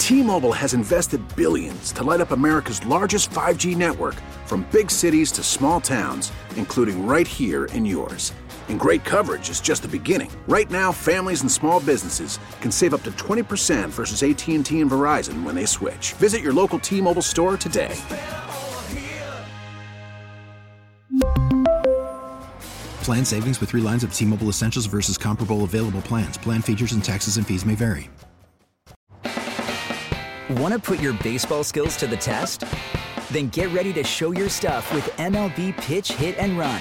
T-Mobile has invested billions to light up America's largest 5G network, from big cities to small towns, including right here in yours. And great coverage is just the beginning. Right now, families and small businesses can save up to 20% versus AT&T and Verizon when they switch. Visit your local T-Mobile store today. Plan savings with 3 lines of T-Mobile Essentials versus comparable available plans. Plan features and taxes and fees may vary. Want to put your baseball skills to the test? Then get ready to show your stuff with MLB Pitch, Hit, and Run,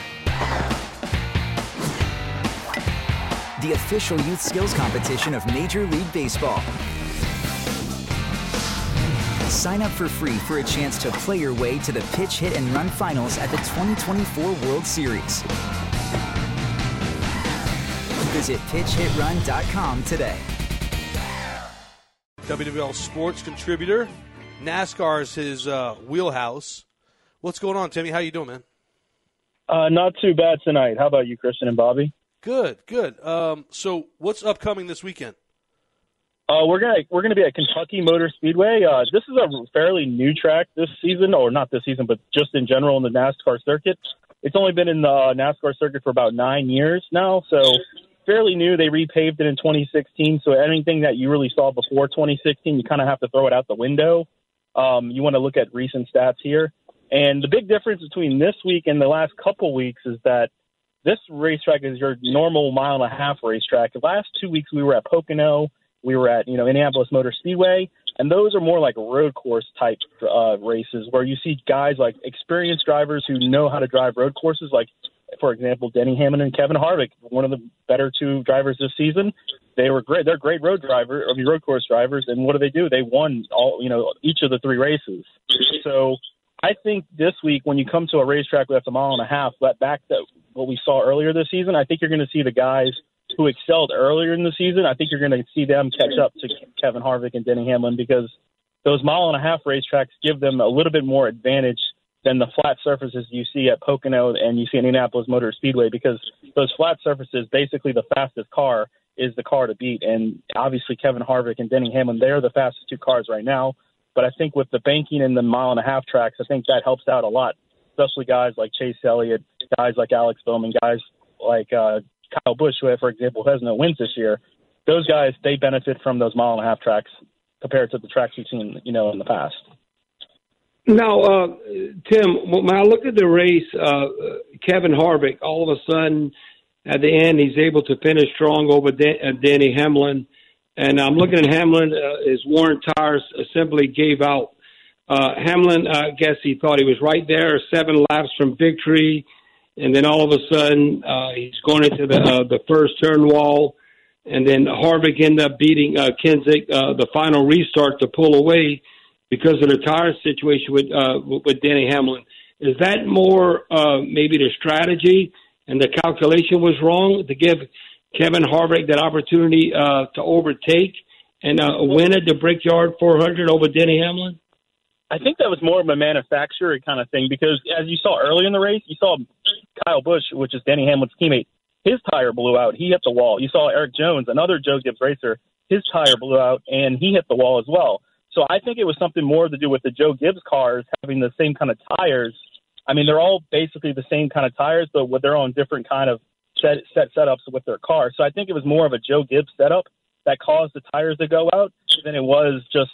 the official youth skills competition of Major League Baseball. Sign up for free for a chance to play your way to the Pitch, Hit, and Run finals at the 2024 World Series. Visit pitchhitrun.com today. WWL sports contributor. NASCAR is his wheelhouse. What's going on, Timmy? How you doing, man? Not too bad tonight. How about you, Christian and Bobby? Good. So what's upcoming this weekend? We're gonna be at Kentucky Motor Speedway. This is a fairly new track this season, or not this season, but just in general in the NASCAR circuit. It's only been in the NASCAR circuit for about 9 years now, so fairly new. They repaved it in 2016, so anything that you really saw before 2016, you kind of have to throw it out the window. You want to look at recent stats here. And the big difference between this week and the last couple weeks is that this racetrack is your normal mile-and-a-half racetrack. The last 2 weeks we were at Pocono, we were at Indianapolis Motor Speedway, and those are more like road course type races where you see guys like experienced drivers who know how to drive road courses, like, for example, Denny Hamlin and Kevin Harvick, one of the better 2 drivers this season. They were great. They're great road course drivers. And what do? They won each of the 3 races. So I think this week when you come to a racetrack that's a mile-and-a-half, back to what we saw earlier this season, I think you're going to see the guys who excelled earlier in the season. I think you're going to see them catch up to Kevin Harvick and Denny Hamlin because those mile-and-a-half racetracks give them a little bit more advantage than the flat surfaces you see at Pocono and you see Indianapolis Motor Speedway, because those flat surfaces, basically the fastest car is the car to beat. And obviously Kevin Harvick and Denny Hamlin, they're the fastest 2 cars right now. But I think with the banking and the mile-and-a-half tracks, I think that helps out a lot, especially guys like Chase Elliott, guys like Alex Bowman, guys like Kyle Busch, who, for example, has no wins this year. Those guys, they benefit from those mile-and-a-half tracks compared to the tracks we've seen, in the past. Now, Tim, when I look at the race, Kevin Harvick, all of a sudden, at the end, he's able to finish strong over Denny Hamlin. And I'm looking at Hamlin, his worn tires simply gave out. Hamlin, I guess he thought he was right there, 7 laps from victory. And then all of a sudden, he's going into the first turn wall. And then Harvick ended up beating Kensick, the final restart to pull away because of the tire situation with Denny Hamlin. Is that more maybe the strategy and the calculation was wrong to give Kevin Harvick that opportunity to overtake and win at the Brickyard 400 over Denny Hamlin? I think that was more of a manufacturer kind of thing because, as you saw earlier in the race, you saw Kyle Busch, which is Denny Hamlin's teammate, his tire blew out. He hit the wall. You saw Eric Jones, another Joe Gibbs racer, his tire blew out, and he hit the wall as well. So I think it was something more to do with the Joe Gibbs cars having the same kind of tires. I mean, they're all basically the same kind of tires, but with their own different kind of setups with their cars. So I think it was more of a Joe Gibbs setup that caused the tires to go out than it was just,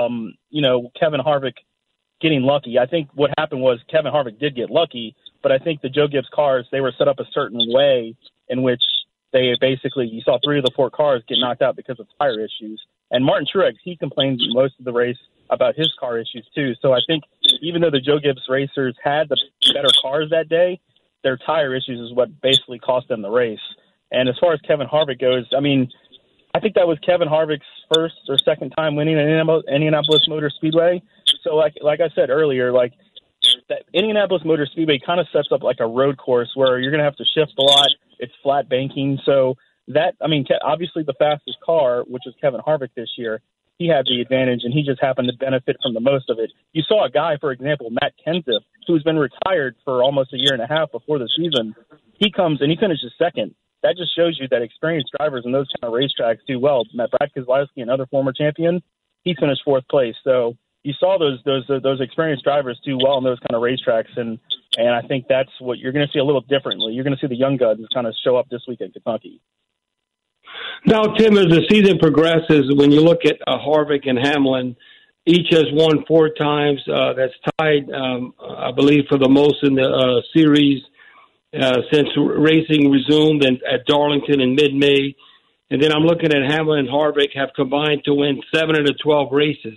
Kevin Harvick getting lucky. I think what happened was Kevin Harvick did get lucky, but I think the Joe Gibbs cars, they were set up a certain way in which they basically, you saw 3 of the 4 cars get knocked out because of tire issues. And Martin Truex, he complained most of the race about his car issues too. So I think even though the Joe Gibbs racers had the better cars that day, their tire issues is what basically cost them the race. And as far as Kevin Harvick goes, I mean, I think that was Kevin Harvick's first or second time winning an Indianapolis Motor Speedway. So like I said earlier, like that Indianapolis Motor Speedway kind of sets up like a road course where you're going to have to shift a lot. It's flat banking. So that, I mean, obviously the fastest car, which is Kevin Harvick this year, he had the advantage and he just happened to benefit from the most of it. You saw a guy, for example, Matt Kenseth, who's been retired for almost a year and a half before the season. He comes and he finishes second. That just shows you that experienced drivers in those kind of racetracks do well. Brad Keselowski, another former champion, he finished fourth place. So you saw those experienced drivers do well on those kind of racetracks, and I think that's what you're going to see a little differently. You're going to see the young guns kind of show up this week in Kentucky. Now, Tim, as the season progresses, when you look at Harvick and Hamlin, each has won 4 times. That's tied, I believe, for the most in the series since racing resumed at Darlington in mid-May. And then I'm looking at Hamlin and Harvick have combined to win 7 of the 12 races.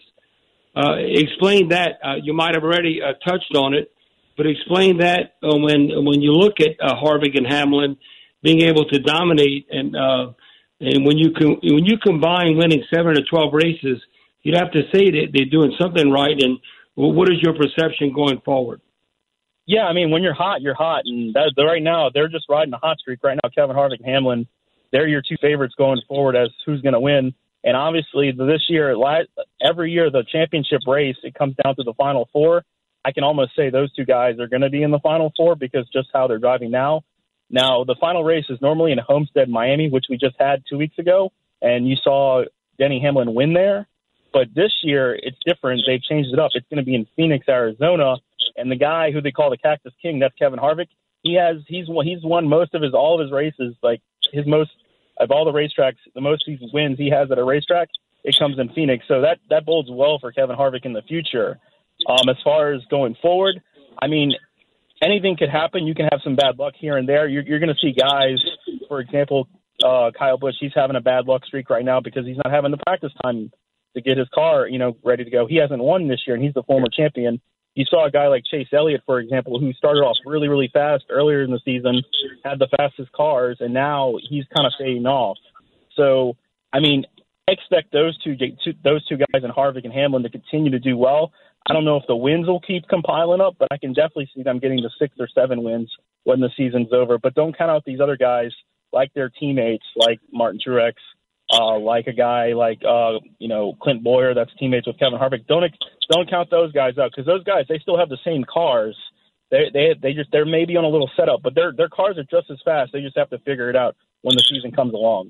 Explain that. You might have already touched on it, but explain that when you look at Harvick and Hamlin being able to dominate, and when you combine winning 7 of 12 races, you'd have to say that they're doing something right. And what is your perception going forward? Yeah, I mean, when you're hot, you're hot. And right now, they're just riding a hot streak right now. Kevin Harvick and Hamlin, they're your 2 favorites going forward as who's going to win. And obviously, this year, every year, the championship race, it comes down to the Final 4. I can almost say those 2 guys are going to be in the Final 4 because just how they're driving now. Now, the final race is normally in Homestead, Miami, which we just had 2 weeks ago. And you saw Denny Hamlin win there. But this year, it's different. They've changed it up. It's going to be in Phoenix, Arizona. And the guy who they call the Cactus King, that's Kevin Harvick. He's won most of all of his races, like his most of all the racetracks, the most wins he has at a racetrack, it comes in Phoenix. So that bodes well for Kevin Harvick in the future. As far as going forward, I mean, anything could happen. You can have some bad luck here and there. You're going to see guys, for example, Kyle Busch, he's having a bad luck streak right now because he's not having the practice time to get his car, ready to go. He hasn't won this year, and he's the former champion. You saw a guy like Chase Elliott, for example, who started off really, really fast earlier in the season, had the fastest cars, and now he's kind of fading off. So, I mean, expect those two guys in Harvick and Hamlin to continue to do well. I don't know if the wins will keep compiling up, but I can definitely see them getting to 6 or 7 wins when the season's over. But don't count out these other guys like their teammates, like Martin Truex, like a guy like Clint Boyer, that's teammates with Kevin Harvick. Don't count those guys out because those guys, they still have the same cars. They're maybe on a little setup, but their cars are just as fast. They just have to figure it out when the season comes along.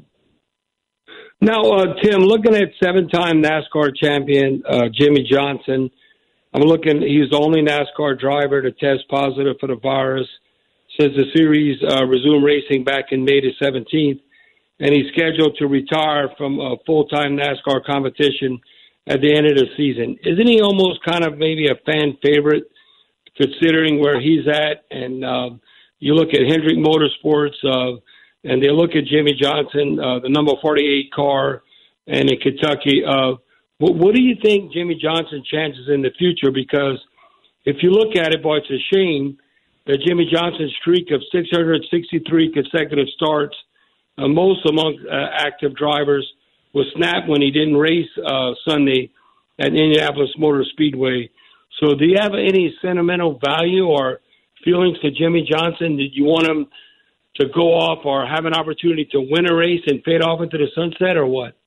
Now, Tim, looking at 7-time NASCAR champion Jimmie Johnson, I'm looking. He's the only NASCAR driver to test positive for the virus since the series resumed racing back in May the 17th. And he's scheduled to retire from a full-time NASCAR competition at the end of the season. Isn't he almost kind of maybe a fan favorite, considering where he's at? And you look at Hendrick Motorsports, and they look at Jimmie Johnson, the number 48 car, and in Kentucky. What do you think Jimmie Johnson's chances in the future? Because if you look at it, boy, it's a shame that Jimmie Johnson's streak of 663 consecutive starts, most among active drivers, was snapped when he didn't race Sunday at Indianapolis Motor Speedway. So do you have any sentimental value or feelings to Jimmie Johnson? Did you want him to go off or have an opportunity to win a race and fade off into the sunset, or what?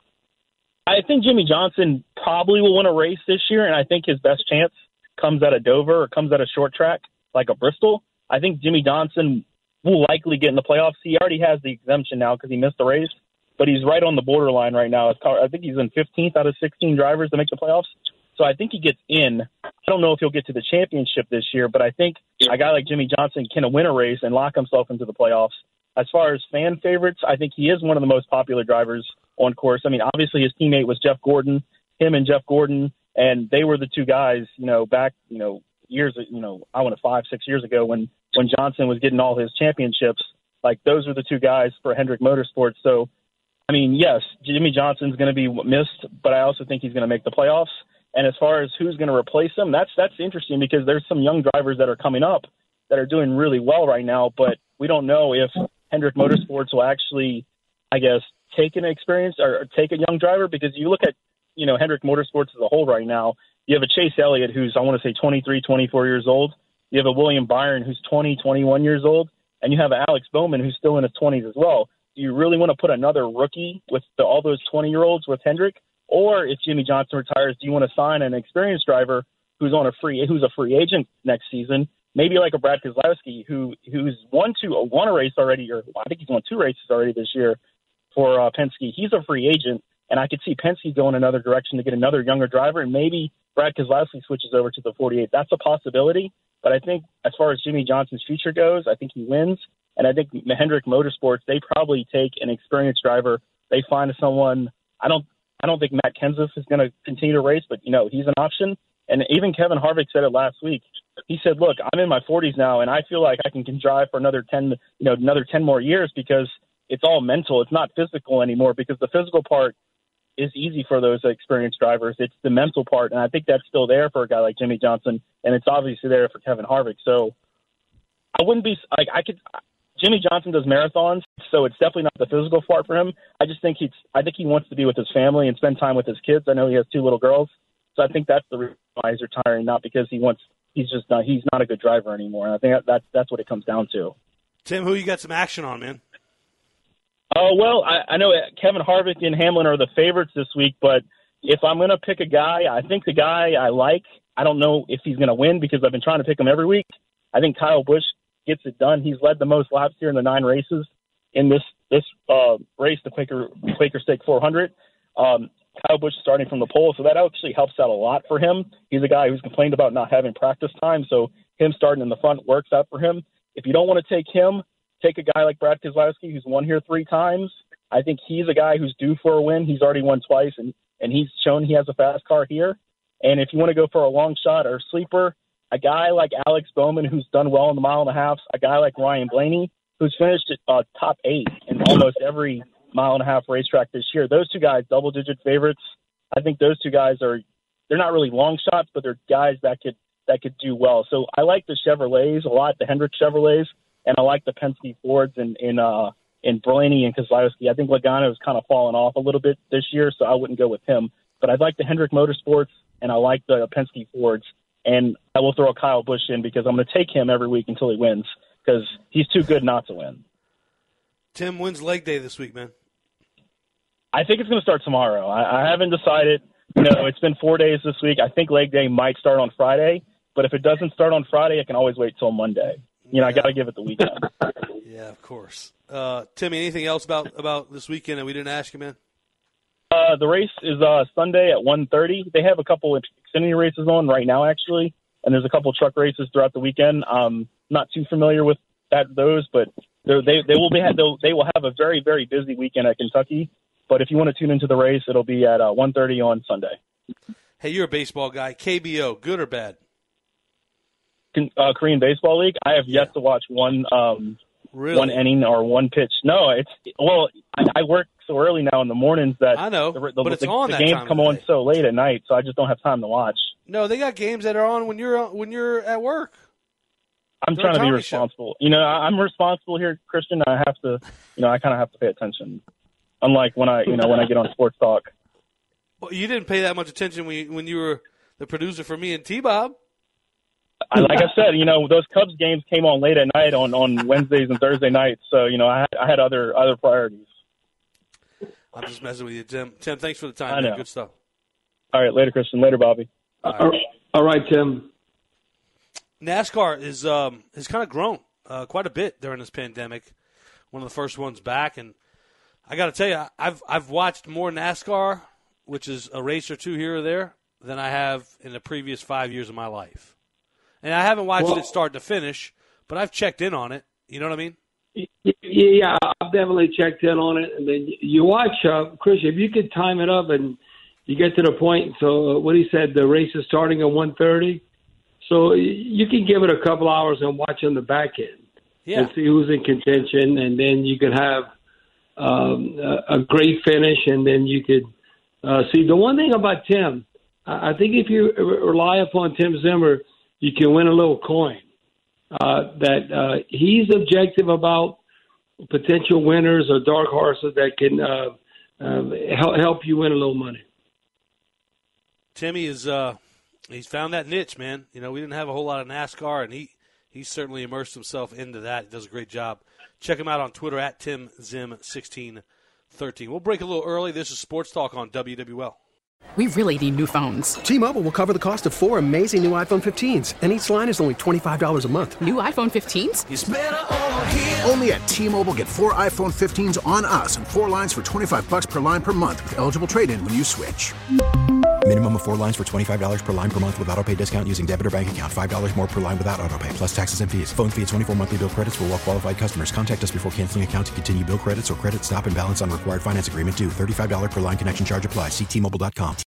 I think Jimmie Johnson probably will win a race this year, and I think his best chance comes out of Dover or comes out of short track like a Bristol. I think Jimmie Johnson will likely get in the playoffs. He already has the exemption now because he missed the race, but he's right on the borderline right now. I think he's in 15th out of 16 drivers to make the playoffs. So I think he gets in. I don't know if he'll get to the championship this year, but I think a guy like Jimmie Johnson can win a race and lock himself into the playoffs. As far as fan favorites, I think he is one of the most popular drivers on course. I mean, obviously his teammate was Jeff Gordon, Jeff Gordon, and they were the two guys, back, years, I want to 5-6 years ago when Johnson was getting all his championships. Like, those are the two guys for Hendrick Motorsports. So, I mean, yes, Jimmie Johnson's going to be missed, but I also think he's going to make the playoffs. And as far as who's going to replace him, that's interesting because there's some young drivers that are coming up that are doing really well right now, but we don't know if Hendrick Motorsports will actually, I guess, take an experience or take a young driver, because you look at, Hendrick Motorsports as a whole right now. You have a Chase Elliott who's, I want to say, 23, 24 years old. You have a William Byron who's 20, 21 years old. And you have Alex Bowman who's still in his 20s as well. Do you really want to put another rookie with all those 20-year-olds with Hendrick? Or if Jimmie Johnson retires, do you want to sign an experienced driver who's a free agent next season? Maybe like a Brad Keselowski who's won a race already, or I think he's won 2 races already this year for Penske. He's a free agent. And I could see Penske going another direction to get another younger driver, and maybe Brad Keselowski switches over to the 48. That's a possibility. But I think as far as Jimmy Johnson's future goes, I think he wins. And I think Hendrick Motorsports, they probably take an experienced driver. They find someone. I don't think Matt Kenseth is going to continue to race, but, he's an option. And even Kevin Harvick said it last week. He said, look, I'm in my 40s now, and I feel like I can drive for another 10 more years because it's all mental. It's not physical anymore, because the physical part is easy for those experienced drivers. It's the mental part, and I think that's still there for a guy like Jimmy Johnson, and it's obviously there for Kevin Harvick. So I wouldn't be like Jimmy Johnson does marathons, so it's definitely not the physical part for him. I think he wants to be with his family and spend time with his kids. I know he has 2 little girls, so I think that's the reason why he's retiring, not because he's not a good driver anymore. And I think that's what it comes down to. Tim, who you got some action on, man? Oh, well, I know Kevin Harvick and Hamlin are the favorites this week, but if I'm going to pick a guy, I think the guy I like, I don't know if he's going to win because I've been trying to pick him every week. I think Kyle Busch gets it done. He's led the most laps here in the 9 races in this race, the Quaker Stake 400. Kyle Busch starting from the pole, so that actually helps out a lot for him. He's a guy who's complained about not having practice time, so him starting in the front works out for him. If you don't want to take him, take a guy like Brad Keselowski, who's won here 3 times. I think he's a guy who's due for a win. He's already won twice, and he's shown he has a fast car here. And if you want to go for a long shot or sleeper, a guy like Alex Bowman, who's done well in the 1.5 miles, a guy like Ryan Blaney, who's finished at top 8 in almost every 1.5 mile racetrack this year. Those 2 guys, double-digit favorites. I think those 2 guys they're not really long shots, but they're guys that could do well. So I like the Chevrolets a lot, the Hendrick Chevrolets, and I like the Penske Fords in Blaney and Keselowski. I think Logano has kind of fallen off a little bit this year, so I wouldn't go with him. But I like the Hendrick Motorsports, and I like the Penske Fords. And I will throw Kyle Busch in because I'm going to take him every week until he wins because he's too good not to win. Tim, when's leg day this week, man? I think it's going to start tomorrow. I haven't decided. It's been 4 days this week. I think leg day might start on Friday, but if it doesn't start on Friday, I can always wait till Monday. I got to give it the weekend. Yeah, of course. Timmy, anything else about this weekend that we didn't ask you, man? The race is Sunday at 1:30. They have a couple of Xfinity races on right now, actually, and there's a couple truck races throughout the weekend. Not too familiar with those, but they will have a very, very busy weekend at Kentucky. But if you want to tune into the race, it'll be at 1:30 on Sunday. Hey, you're a baseball guy. KBO, good or bad? Korean Baseball League. I have yet to watch one inning or one pitch. No, I work so early now in the mornings that I know, but it's on the that games time come of on day. so late at night, so I just don't have time to watch. No, they got games that are on when you're at work. I'm trying to be responsible. I'm responsible here, Christian. I have to, I kind of have to pay attention. Unlike when I get on Sports Talk. Well, you didn't pay that much attention when you were the producer for me and T-Bob. Like I said, those Cubs games came on late at night on Wednesdays and Thursday nights, so I had other priorities. I'm just messing with you, Tim. Tim, thanks for the time. I know. Man. Good stuff. All right, later, Christian. Later, Bobby. All right, Tim. NASCAR has kind of grown quite a bit during this pandemic. One of the first ones back, and I got to tell you, I've watched more NASCAR, which is a race or two here or there, than I have in the previous 5 years of my life. And I haven't watched it start to finish, but I've checked in on it. You know what I mean? Yeah, I've definitely checked in on it. And then you watch, Chris, if you could time it up and you get to the point. So what he said, the race is starting at 1:30. So you can give it a couple hours and watch on the back end and see who's in contention. And then you could have a great finish, and then you could see. The one thing about Tim, I think if you rely upon Tim Zimmer, you can win a little coin. That he's objective about potential winners or dark horses that can help you win a little money. Timmy is he's found that niche, man. We didn't have a whole lot of NASCAR, and he certainly immersed himself into that. He does a great job. Check him out on Twitter at TimZim1613. We'll break a little early. This is Sports Talk on WWL. We really need new phones. T-Mobile will cover the cost of 4 amazing new iPhone 15s, and each line is only $25 a month. New iPhone 15s? It's better over here. Only at T-Mobile, get 4 iPhone 15s on us and 4 lines for $25 per line per month with eligible trade-in when you switch. Minimum of 4 lines for $25 per line per month with autopay discount using debit or bank account. $5 more per line without autopay, plus taxes and fees. Phone fee at 24 monthly bill credits for well-qualified customers. Contact us before canceling account to continue bill credits or credit stop and balance on required finance agreement due. $35 per line connection charge applies. See T-Mobile.com.